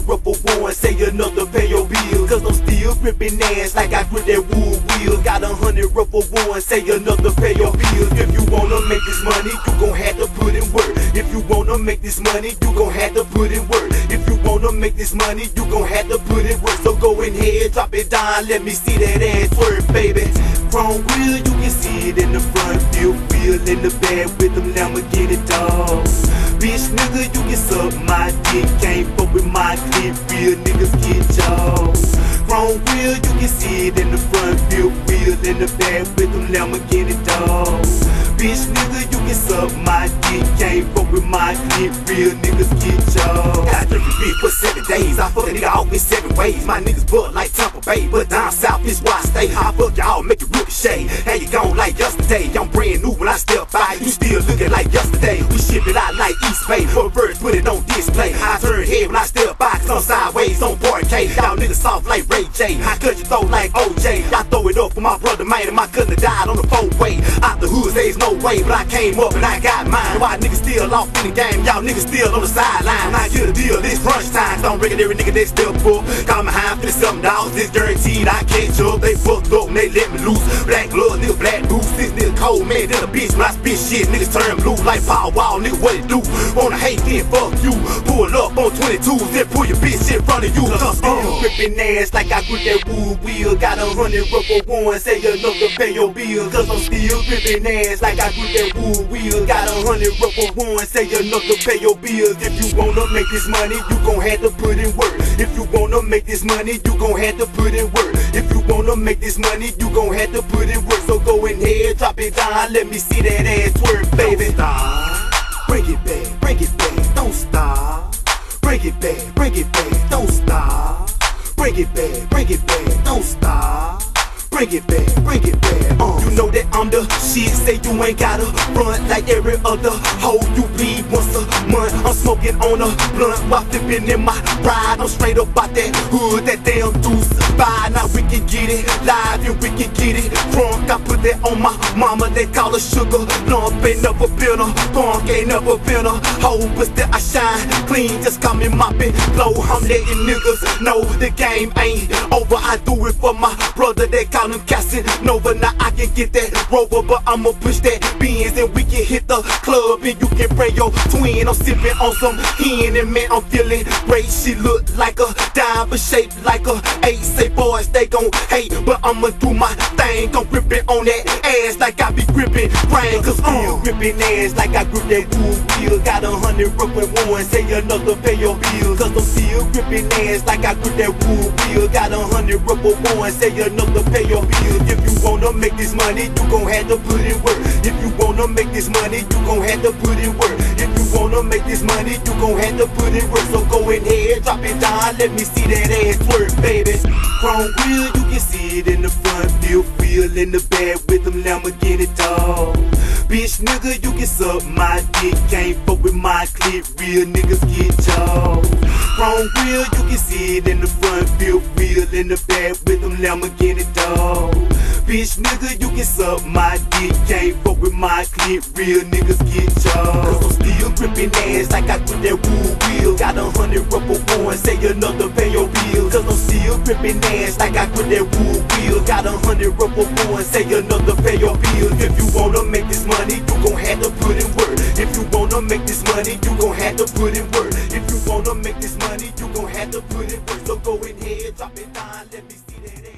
up for one, say another pay your bills. Cause I'm still gripping ass like I grip that wood wheel. Got 100 up for one, say another pay your bills. If you wanna make this money, you gon' have to put in work. If you wanna make this money, you gon' have to put in work. If you wanna make this money, you gon' have to put in work. So go ahead, drop it down, let me see that ass work, baby. Chrome wheel, you can see it in the front, feel in the back with them Lamborghini dogs. Bitch nigga, you can suck my dick, can't fuck with my clip, real niggas get jaws. Chrome wheel, you can see it in the front, feel in the back with them Lamborghini dogs. Bitch nigga, you can suck my dick, can't fuck with my clip, real niggas get jaws. Got 30 beef for 7 days, I fuck a nigga off in 7 ways. My niggas butt like Tampa Bay, but down south is where I stay. I fuck y'all, make it ricochet, how you gone like yesterday? I'm brand new when I step by, you still looking like yesterday. We ship it out like East Bay, for birds put it on display. I turn head when I step by, cause I'm sideways on parquet. Y'all niggas soft like Ray J, I cut your throat like OJ. Y'all throw it up for my brother, man, and my cousin died on the 4-way. Out the hood, there's no way, but I came up and I got mine. Why niggas still off in the game, y'all niggas still on the sideline. I get a deal, this crunch time, don't break it, every nigga they still full. Got my hand for $7, this guaranteed I catch up. They fucked up and they let me loose. Black blood, nigga, black boots. This nigga cold, man, then a bitch. When I spit shit, niggas turn blue like Power Wall, nigga, what it do? Wanna hate, then fuck you. Pull up on 22s, then pull your bitch in front of you. Cause I'm gripping ass like I grip that wood wheel. Got 100 up for one, say another pay your bills. Cause I'm still gripping ass like I grip that wood wheel. Got 100 up for one, say another pay your bills. If you wanna make this money, you gon' have to put in work. If you wanna make this money, you gon' have to put in work. If you wanna make this money, you gon' have to put in work. So go ahead, drop it down, let me see that ass work, baby. Don't stop, bring it back, don't stop. Bring it back, don't stop. Bring it back, don't stop. Bring it back, You know that I'm the shit, say you ain't gotta run like every other hoe you bleed once a month. I'm smoking on a blunt while flipping in my ride. I'm straight up out that hood, that damn deuce by. Now we can get it live and we can get it drunk. I put that on my mama, they call her sugar. Lump ain't never been a punk, ain't never been a hoe, but still I shine clean, just call me mopping blow. I'm letting niggas know the game ain't over. I do it for my brother, they call him Casanova. Now I can get that Rover, but I'ma push that Benz and we can hit the club and you can bring your twin. I'm sipping on some hen and man, I'm feeling great. She look like a dime but shaped like a 8. Say boys, they gon' hate, but I'ma do my thing. I'm gripping on that ass like I be gripping brain. Cause I'm gripping ass like I grip that wood wheel. Got 100 up with one, say another pay your bills. Cause I'm still gripping ass like I grip that wood wheel. Got 100 up with one, say another pay your bills. If you wanna make this money, you gon' have to put in work. If you wanna make this money, you gon' have to put in work. If you wanna make this money, you gon' have to put in work. So go ahead, drop it down, let me see that ass work, baby. Chrome wheel, you can see it in the front, feel in the back with them Lamborghini dogs. Bitch nigga, you can suck my dick, can't fuck with my clip, real niggas get jaws. Chrome wheel, you can see it in the front, feel in the back with them Lamborghini dogs. Bitch nigga, you can suck my dick, can't fuck with my clip, real niggas get jaws. Cause I'm still gripping ass like I grip that wood wheel. Got 100 up for one, say another pay your bills. Cause I'm still gripping ass like I grip that wood wheel. Got 100 up for one, say another pay your bills. If you wanna make this money, you gon' have to put in work. If you wanna make this money, you gon' have to put in work. If you wanna make this money, you gon' have to put in work. So go in